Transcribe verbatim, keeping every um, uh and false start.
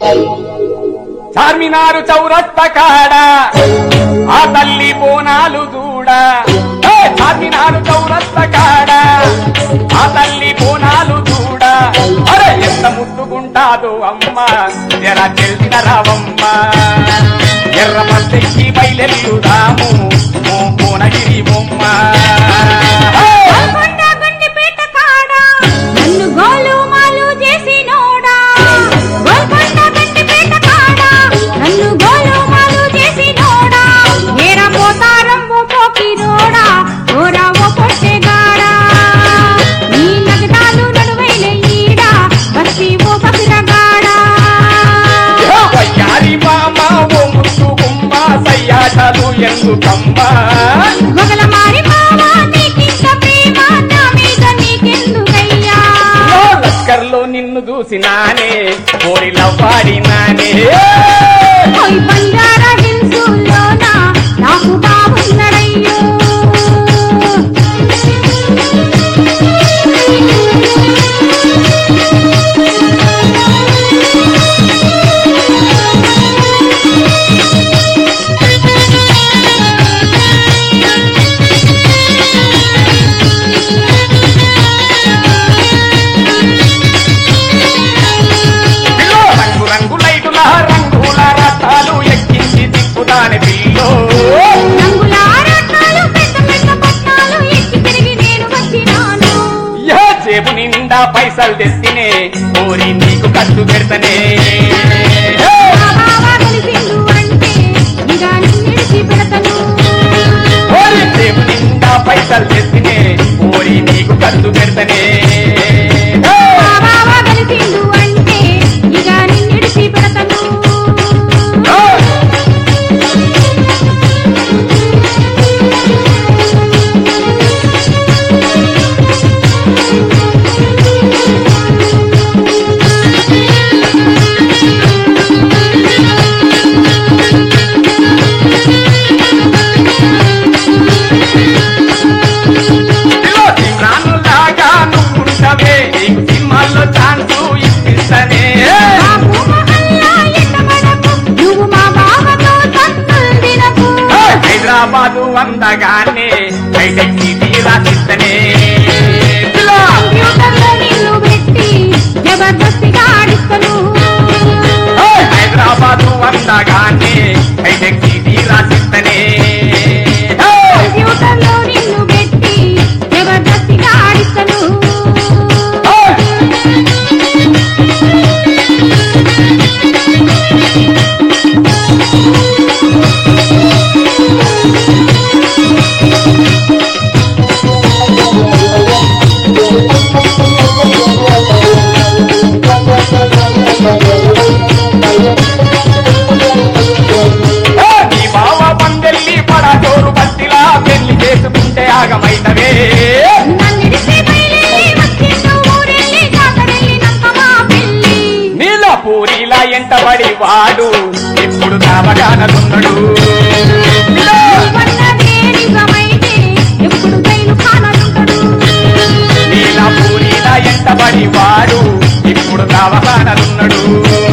చార్మినారు చౌరస్త కాడ ఆ తల్లి బోనాలు చూడ చార్మినారు చౌరస్త కాడ ఆ తల్లి బోనాలు చూడ అరే ఎంత ముద్దుగుంటాదో అమ్మ ఎర తెలిసిన రావమ్మ ఎర్ర పద్దెక్కి బయలెల్లుదాము భువనగిరి బొమ్మ ఎందుకమ్మా మొగల మారి మావా నీకింత ప్రేమ నా మీద నీకెందుకయ్యా లస్కర్లో నిన్ను చూసినానే కోరిలో పాడినానే ఓయ్ బంజారా హిల్సుల్లోన నాకు బాగున్నడయ్యో జేబు నిండా పైసలు తెస్తేనే కోరి నీకు ఖర్చు పెడతనే జేబు నిండా పైసలు తెస్తేనే కోరి నీకు ఖర్చు పెడతనే హైదరాబాదు అందగానే హైటెక్ సిటీ రాసిస్తనే హైదరాబాదు అందగానే హైటెక్ సిటీ రాసిస్తనే ఆగమైనవే నీలపూరిలా ఎంటబడి వాడు ఇప్పుడు కావగాననున్నాడు నీలపూరిలా ఎంటబడి వాడు ఇప్పుడు కావగాననున్నాడు